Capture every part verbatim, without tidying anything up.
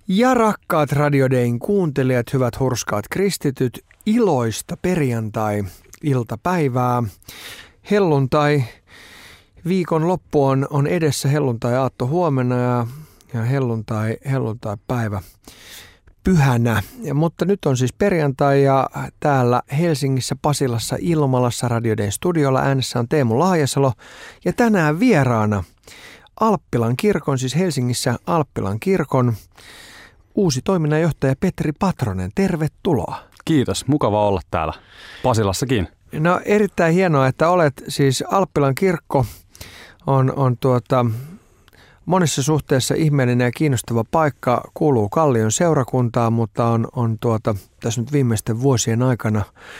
Ja rakkaat Radio Dayn kuuntelijat, hyvät hurskaat kristityt, iloista perjantai-iltapäivää. Helluntai viikon loppu on, on edessä, helluntai-aatto huomenna ja, ja helluntai, helluntai-päivä pyhänä. Ja, mutta nyt on siis perjantai ja täällä Helsingissä, Pasilassa, Ilmalassa Radio Dayn studiolla äänessä on Teemu Laajasalo ja tänään vieraana Alppilan kirkon, siis Helsingissä Alppilan kirkon uusi toiminnanjohtaja Petri Patronen. Tervetuloa. Kiitos, mukava olla täällä Pasilassakin. No erittäin hienoa, että olet siis Alppilan kirkko on, on tuota, monissa suhteessa ihmeellinen ja kiinnostava paikka, kuuluu Kallion seurakuntaan, mutta on, on tuota, tässä nyt viimeisten vuosien aikana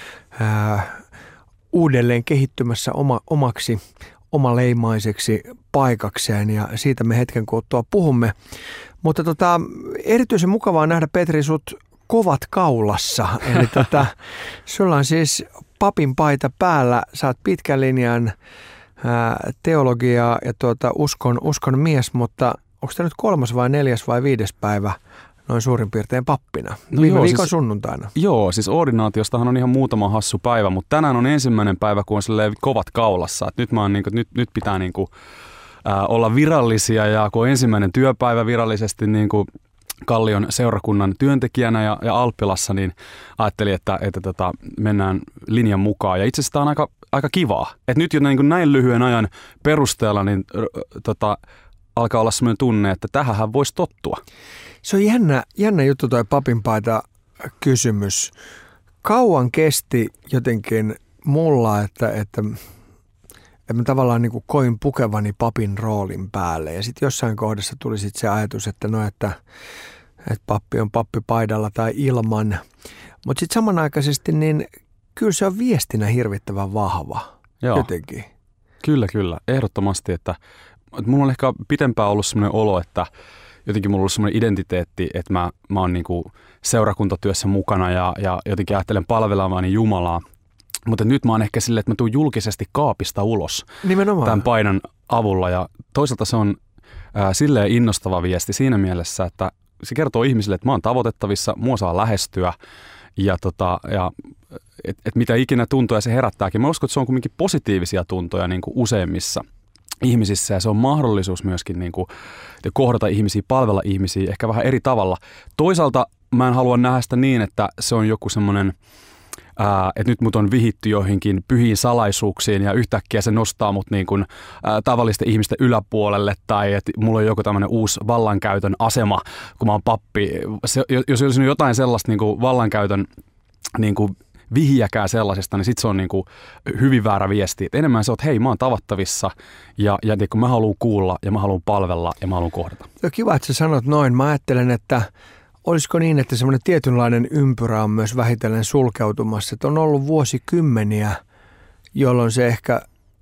ää, uudelleen kehittymässä oma, omaksi omaleimaiseksi paikakseen ja siitä me hetken kuluttua puhumme. Mutta tota, erityisen mukavaa nähdä Petri sut kovat kaulassa. Eli tota, sulla on siis papin paita päällä, sä oot pitkän linjan ää, teologia ja tuota, uskon, uskon mies, mutta onko tämä nyt kolmas vai neljäs vai viides päivä noin suurin piirtein pappina? No Viime joo, viikon siis, sunnuntaina. Joo, siis ordinaatiostahan on ihan muutama hassu päivä, mutta tänään on ensimmäinen päivä, kun on kovat kaulassa. Et nyt, mä oon, niin kuin, nyt, nyt pitää niin kuin, ää, olla virallisia ja kun on ensimmäinen työpäivä virallisesti niin kuin Kallion seurakunnan työntekijänä ja, ja Alppilassa, niin ajattelin, että, että tota, mennään linjan mukaan. Ja itse asiassa tämä on aika, aika kivaa. Et nyt jo niin kuin näin lyhyen ajan perusteella niin, tota, alkaa olla sellainen tunne, että tähänhän voisi tottua. Se on jännä, jännä juttu toi papinpaita kysymys. Kauan kesti jotenkin mulla, että, että, että mä tavallaan niin kuin koin pukevani papin roolin päälle. Ja sitten jossain kohdassa tuli sit se ajatus, että no, että, että pappi on pappipaidalla tai ilman. Mutta sitten samanaikaisesti niin kyllä se on viestinä hirvittävän vahva. Joo. Jotenkin. Kyllä, kyllä. Ehdottomasti, että, että mulla on ehkä pitempään ollut sellainen olo, että jotenkin mulla on ollut semmoinen identiteetti, että mä, mä oon niinku seurakuntatyössä mukana ja, ja jotenkin ajattelen palvelevani Jumalaa. Mutta nyt mä oon ehkä silleen, että mä tuun julkisesti kaapista ulos Nimenomaan. Tämän painan avulla. Ja toisaalta se on ää, silleen innostava viesti siinä mielessä, että se kertoo ihmisille, että mä oon tavoitettavissa, mua saa lähestyä ja, tota, ja että et mitä ikinä tuntoja se herättääkin. Mä uskon, että se on kuitenkin positiivisia tuntoja niin kuin useimmissa ihmisissä ja se on mahdollisuus myöskin niin kuin kohdata ihmisiä, palvella ihmisiä ehkä vähän eri tavalla. Toisaalta mä en halua nähdä sitä niin, että se on joku semmoinen, ää, että nyt mut on vihitty joihinkin pyhiin salaisuuksiin ja yhtäkkiä se nostaa mut niin kuin, ää, tavallisten ihmisten yläpuolelle tai että mulla on joku tämmöinen uusi vallankäytön asema, kun mä oon pappi. Se, jos olisi jotain sellaista niin kuin vallankäytön niin kuin vihjäkään sellaisesta, niin sitten se on niin kuin hyvin väärä viesti. Et enemmän se on, että hei, mä oon tavattavissa ja, ja niin mä haluan kuulla ja mä haluan palvella ja mä haluan kohdata. On kiva, että sä sanot noin. Mä ajattelen, että olisiko niin, että semmoinen tietynlainen ympyrä on myös vähitellen sulkeutumassa. Että on ollut vuosikymmeniä, jolloin se ehkä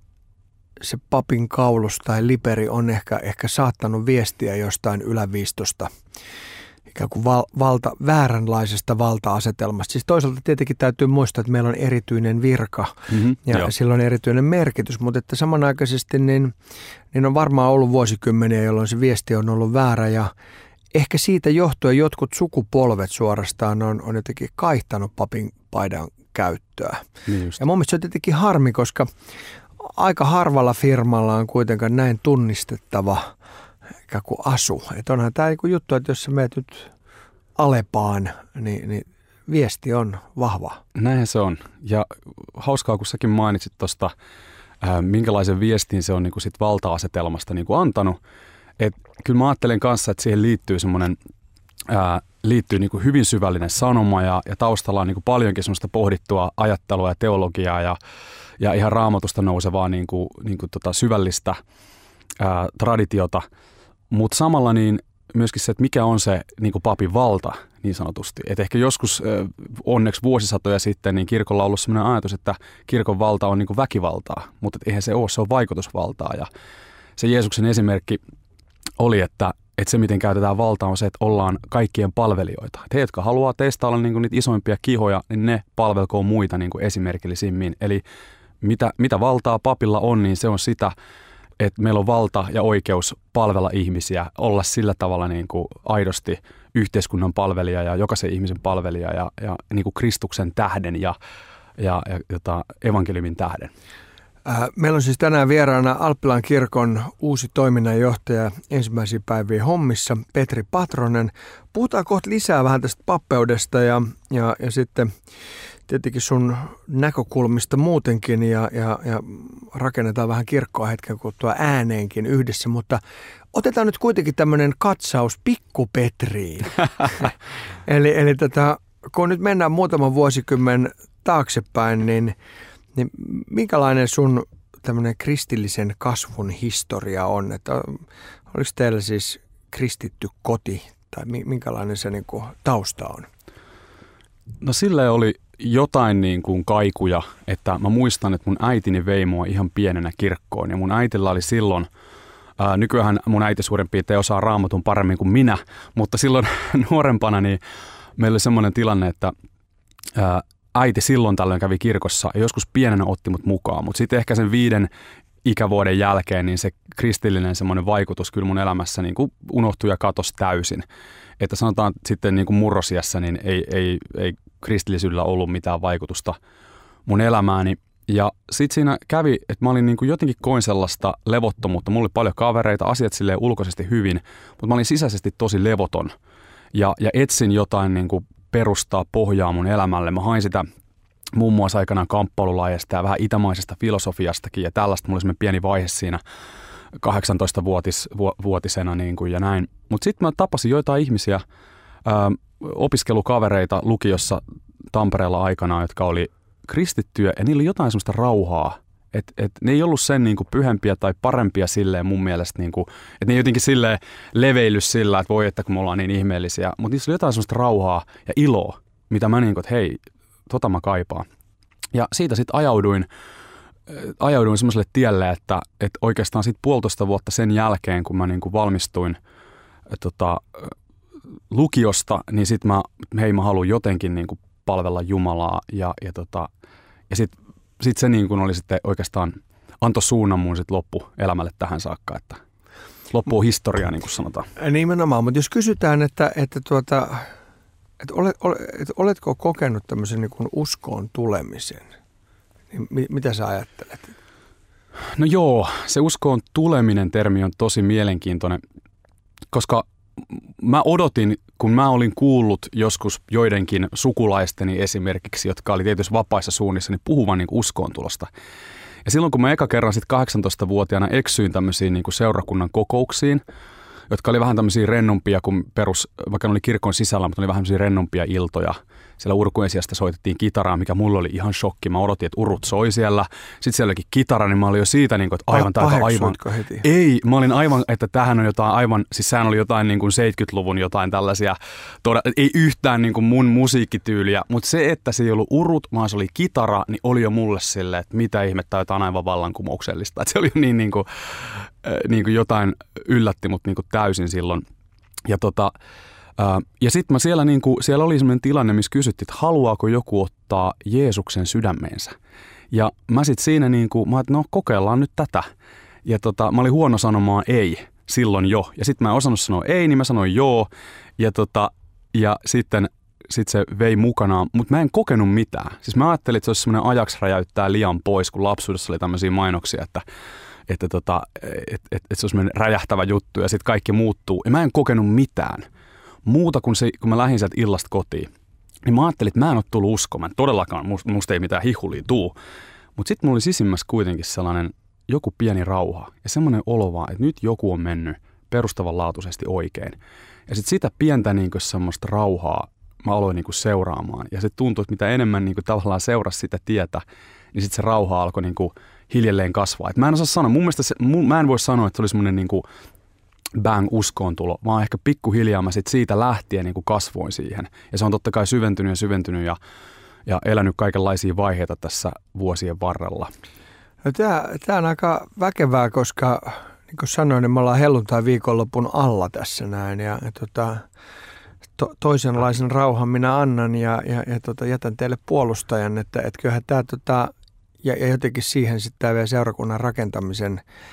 se papin kaulus tai liperi on ehkä, ehkä saattanut viestiä jostain yläviistosta. Ikään kuin val, valta, vääränlaisesta valta-asetelmasta. Siis toisaalta tietenkin täytyy muistaa, että meillä on erityinen virka mm-hmm, ja jo. Sillä on erityinen merkitys, mutta että samanaikaisesti niin, niin on varmaan ollut vuosikymmeniä, jolloin se viesti on ollut väärä ja ehkä siitä johtuen jotkut sukupolvet suorastaan on, on jotenkin kaihtanut papin paidan käyttöä. Niin ja mun mielestä se on tietenkin harmi, koska aika harvalla firmalla on kuitenkaan näin tunnistettava ikään kuin asu. Että onhan tämä niin juttu, että jos sä menet nyt Alepaan, niin, niin viesti on vahva. Näinhän se on. Ja hauskaa, kun säkin mainitsit tuosta, äh, minkälaisen viestin se on niin kuin sit valta-asetelmasta niin kuin antanut. Et kyllä mä ajattelen kanssa, että siihen liittyy semmoinen äh, liittyy niin kuin hyvin syvällinen sanoma ja, ja taustalla on niin kuin paljonkin semmoista pohdittua ajattelua ja teologiaa ja, ja ihan Raamatusta nousevaa niin kuin, niin kuin tota syvällistä äh, traditiota. Mutta samalla niin myöskin se, että mikä on se niin kuin papin valta niin sanotusti. Et ehkä joskus onneksi vuosisatoja sitten niin kirkolla on ollut sellainen ajatus, että kirkon valta on niin kuin väkivaltaa, mutta eihän se ole, se on vaikutusvaltaa. Ja se Jeesuksen esimerkki oli, että, että se miten käytetään valtaa on se, että ollaan kaikkien palvelijoita. Et he, jotka haluaa teistä olla niin kuin niitä isoimpia kihoja, niin ne palvelkoon muita niin kuin esimerkillisimmin. Eli mitä, mitä valtaa papilla on, niin se on sitä, että meillä on valta ja oikeus palvella ihmisiä, olla sillä tavalla niin kuin aidosti yhteiskunnan palvelija ja jokaisen ihmisen palvelija ja, ja niin kuin Kristuksen tähden ja, ja, ja jota, evankeliumin tähden. Meillä on siis tänään vieraana Alppilan kirkon uusi toiminnanjohtaja ensimmäisiä päiviä hommissa, Petri Patronen. Puhutaan kohta lisää vähän tästä pappeudesta ja, ja, ja sitten tietenkin sun näkökulmista muutenkin ja, ja, ja rakennetaan vähän kirkkoa hetken kuluttua ääneenkin yhdessä, mutta otetaan nyt kuitenkin tämmöinen katsaus Pikku Petriin. eli eli tätä, kun nyt mennään muutaman vuosikymmen taaksepäin, niin Niin minkälainen sun tämmöinen kristillisen kasvun historia on? Että oliko teillä siis kristitty koti tai minkälainen se niin kuin tausta on? No sille oli jotain niin kuin kaikuja, että mä muistan, että mun äitini vei mua ihan pienenä kirkkoon ja mun äitillä oli silloin, ää, nykyään mun äiti suurin piirtein osaa Raamatun paremmin kuin minä, mutta silloin nuorempana niin meillä oli semmoinen tilanne, että ää, äiti silloin tällöin kävi kirkossa ja joskus pienenä otti mut mukaan, mutta sitten ehkä sen viiden ikävuoden jälkeen niin se kristillinen semmoinen vaikutus kyllä mun elämässä niin kuin unohtui ja katosi täysin. Että sanotaan sitten niin kuin murrosiässä niin ei, ei, ei kristillisyydellä ollut mitään vaikutusta mun elämääni. Ja sitten siinä kävi, että mä olin niin kuin jotenkin koin sellaista levottomuutta. Mulla oli paljon kavereita, asiat silleen ulkoisesti hyvin, mutta mä olin sisäisesti tosi levoton ja, ja etsin jotain niin kuin perustaa pohjaa mun elämälle. Mä hain sitä muun muassa aikanaan kamppailulajasta ja vähän itämaisesta filosofiastakin ja tällaista. Mulla oli semmoinen pieni vaihe siinä kahdeksantoistavuotisena niin kuin ja näin. Mutta sitten mä tapasin joitain ihmisiä, ää, opiskelukavereita lukiossa Tampereella aikanaan, jotka oli kristittyjä ja niillä oli jotain semmoista rauhaa. Että et ne ei ollut sen niinku pyhempiä tai parempia silleen mun mielestä, niinku, että ne ei jotenkin silleen leveillyt sillä, että voi, että kun me ollaan niin ihmeellisiä. Mutta niissä oli jotain semmoista rauhaa ja iloa, mitä mä niinku, että hei, tota mä kaipaan. Ja siitä sitten ajauduin, ajauduin semmoiselle tielle, että, että oikeastaan sitten puolitoista vuotta sen jälkeen, kun mä niinku valmistuin tota, lukiosta, niin sitten mä, hei mä haluan jotenkin niinku palvella Jumalaa ja, ja, tota, ja sitten Sitten se niin kuin oli sitten oikeastaan antoi suunnan mun sitten loppuelämälle tähän saakka, että loppu on historiaa, niin kuin sanotaan. Nimenomaan, mutta jos kysytään, että, että, tuota, että, olet, että oletko kokenut tämmöisen niin kuin uskoon tulemisen, niin mi, mitä sä ajattelet? No joo, se uskoon tuleminen termi on tosi mielenkiintoinen, koska mä odotin, kun mä olin kuullut joskus joidenkin sukulaisteni esimerkiksi, jotka oli tietysti vapaissa suunnissa, niin puhuvan niin uskoontulosta. Ja silloin kun mä eka kerran sitten kahdeksantoistavuotiaana eksyin tämmöisiin niin kuin seurakunnan kokouksiin, jotka oli vähän tämmöisiä rennompia kuin perus, vaikka ne oli kirkon sisällä, mutta ne oli vähän tämmöisiä rennompia iltoja. Siellä urkuesiasta soitettiin kitaraa, mikä mulla oli ihan shokki. Mä odotin, että urut soi siellä. Sitten siellä olikin kitara, niin mä olin jo siitä, niin kuin, että aivan täältä aivan. Heti? Ei, mä olin aivan, että tähän on jotain aivan, siis sehän oli jotain niin kuin seitsemänkymmentäluvun jotain tällaisia, toda, ei yhtään niin kuin mun musiikkityyliä, mutta se, että se ei ollut urut, vaan se oli kitara, niin oli jo mulle silleen, että mitä ihmettä, jotain aivan vallankumouksellista. Että se oli niin, niin kuin, niin kuin jotain yllätti mut niin kuin täysin silloin. Ja tota... Ja sitten siellä, niinku, siellä oli sellainen tilanne, missä kysyttiin, että haluaako joku ottaa Jeesuksen sydämeensä. Ja mä sitten siinä, niinku, mä että no kokeillaan nyt tätä. Ja tota, mä olin huono sanomaan ei silloin jo. Ja sitten mä en osannut sanoa ei, niin mä sanoin joo. Ja, tota, ja sitten sit se vei mukanaan, mutta mä en kokenut mitään. Siis mä ajattelin, että se olisi semmoinen ajaksi räjäyttää liian pois, kun lapsuudessa oli tämmöisiä mainoksia, että että tota, et, et, et se on semmoinen räjähtävä juttu ja sitten kaikki muuttuu. Ja mä en kokenut mitään. Muuta kuin se, kun mä lähdin sieltä illasta kotiin, niin mä ajattelin, että mä en ole tullut uskomaan. Todellakaan, musta ei mitään hihulia tuu. Mutta sitten mulla oli sisimmässä kuitenkin sellainen joku pieni rauha ja semmoinen olo vaan, että nyt joku on mennyt perustavanlaatuisesti oikein. Ja sitten sitä pientä niin kuin semmoista rauhaa mä aloin niin kuin seuraamaan. Ja se tuntui, että mitä enemmän niin kuin tavallaan seurasi sitä tietä, niin sitten se rauha alkoi niin kuin hiljalleen kasvaa. Et mä en osaa sanoa, mun mielestä se, mun, mä en voi sanoa, että se oli semmoinen niin kuin bang uskoontulo, vaan ehkä pikkuhiljaa mä sit siitä lähtien niin kuin kasvoin siihen. Ja se on totta kai syventynyt ja syventynyt ja, ja elänyt kaikenlaisia vaiheita tässä vuosien varrella. No tämä, tämä on aika väkevää, koska niin kuin sanoin, niin me ollaan helluntai viikonlopun alla tässä näin. Ja, ja tota, to, toisenlaisen rauhan minä annan ja, ja, ja tota, jätän teille puolustajan, että et kyllähän tämä tota, ja, ja jotenkin siihen sitten tämä vielä seurakunnan rakentamisen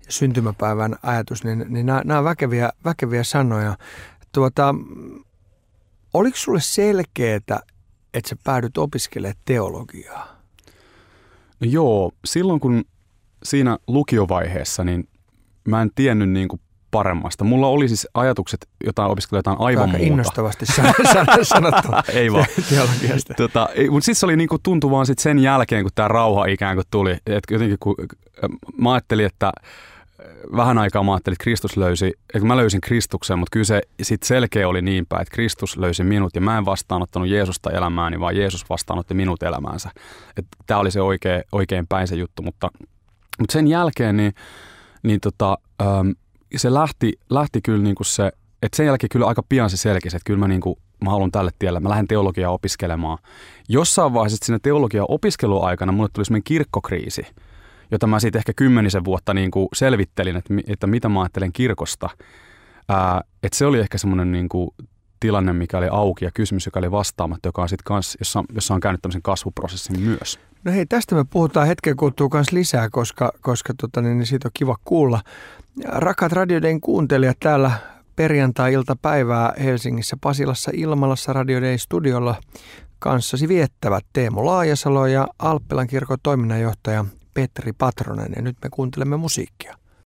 syntymäpäivän ajatus, niin, niin nämä, nämä on väkeviä, väkeviä sanoja. Tuota, oliko sulle selkeää, että sä päädyt opiskelemaan teologiaa? No joo, silloin kun siinä lukiovaiheessa, niin mä en tiennyt niin kuin paremmasta. Mulla oli siis ajatukset jotain opiskella jotain aivan aika muuta. innostavasti sanottu ei vaan. Teologiasta. Tota, mutta sitten se oli niinku tuntu vaan sit sen jälkeen, kun tämä rauha ikään kuin tuli. Et jotenkin kun mä ajattelin, että vähän aikaa mä ajattelin, että Kristus löysi, että mä löysin Kristuksen, mutta kyllä se sitten selkeä oli niin päin, että Kristus löysi minut ja mä en vastaanottanut Jeesusta elämääni, vaan Jeesus vastaanotti minut elämäänsä. Tämä oli se oikein, oikein päin se juttu, mutta, mutta sen jälkeen niin, niin tota, ähm, se lähti, lähti kyllä niinku se, että sen jälkeen kyllä aika pian se selkisi, että kyllä mä, niinku, mä haluan tälle tielle, mä lähden teologiaa opiskelemaan. Jossain vaiheessa siinä teologian opiskeluaikana mulle tuli semmoinen kirkkokriisi, jota mä siitä ehkä kymmenisen vuotta niinku selvittelin, että, että mitä mä ajattelen kirkosta. Ää, että se oli ehkä semmoinen niinku tilanne, mikä oli auki ja kysymys, joka oli vastaamatta, joka on sitten kans, jossa, jossa on käynyt tämmöisen kasvuprosessin myös. No hei, tästä me puhutaan hetken kuluttua kanssa lisää, koska, koska tota, niin siitä on kiva kuulla. Rakkaat Radio Dayn kuuntelijat, täällä perjantai-iltapäivää Helsingissä Pasilassa Ilmalassa Radio Dayn studiolla kanssasi viettävät Teemu Laajasalo ja Alppilan kirkon toiminnanjohtaja Petri Patronen. Ja nyt me kuuntelemme musiikkia.